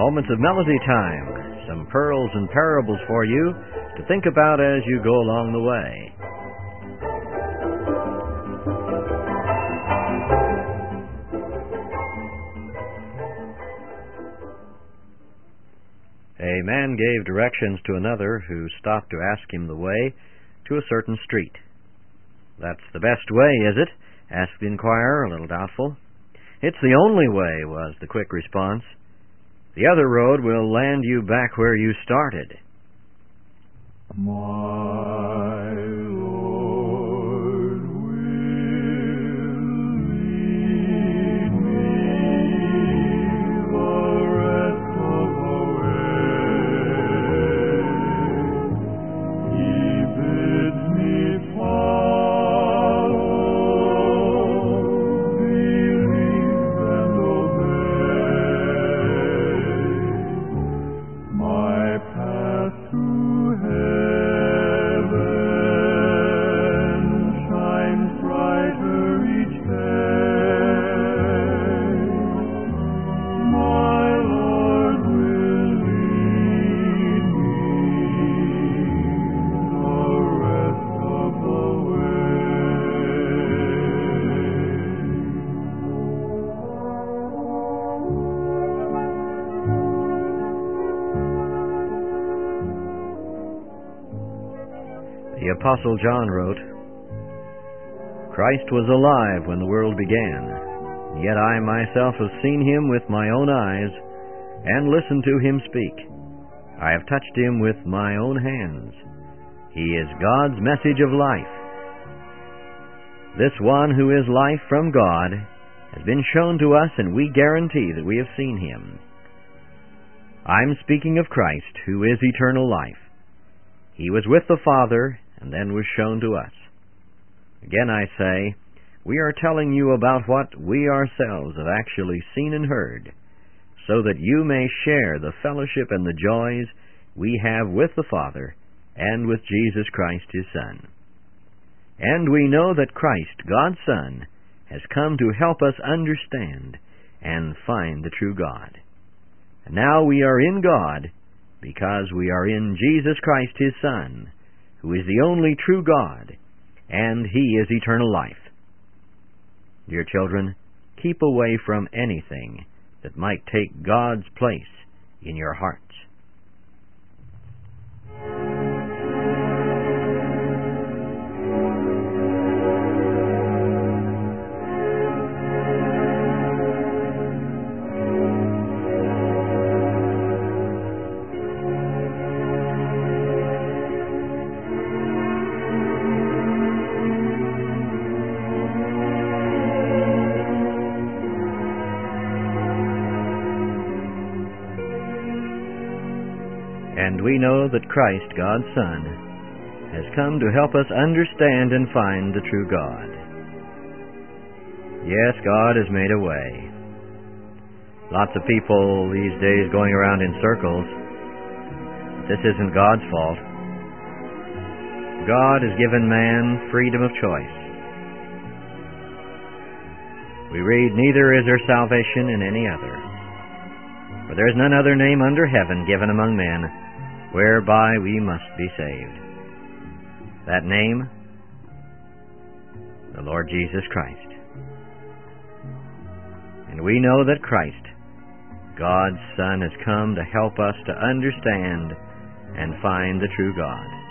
Moments of melody time, some pearls and parables for you to think about as you go along the way. A man gave directions to another who stopped to ask him the way to a certain street. "That's the best way, is it?" asked the inquirer, a little doubtful. "It's the only way," was the quick response. "The other road will land you back where you started." My Lord will lead me the rest of the way. He bids me follow, believe and obey. My path to heaven shines brighter each day. My Lord will lead me the rest of the way. The Apostle John wrote, "Christ was alive when the world began, yet I myself have seen him with my own eyes and listened to him speak. I have touched him with my own hands. He is God's message of life. This one who is life from God has been shown to us, and we guarantee that we have seen him. I'm speaking of Christ, who is eternal life. He was with the Father and then was shown to us. Again I say, we are telling you about what we ourselves have actually seen and heard, so that you may share the fellowship and the joys we have with the Father and with Jesus Christ, his Son. And we know that Christ, God's Son, has come to help us understand and find the true God. And now we are in God because we are in Jesus Christ, his Son, who is the only true God, and he is eternal life. Dear children, keep away from anything that might take God's place in your hearts." And we know that Christ, God's Son, has come to help us understand and find the true God. Yes, God has made a way. Lots of people these days going around in circles. This isn't God's fault. God has given man freedom of choice. We read, "Neither is there salvation in any other. For there is none other name under heaven given among men, whereby we must be saved." That name, the Lord Jesus Christ. And we know that Christ, God's Son, has come to help us to understand and find the true God.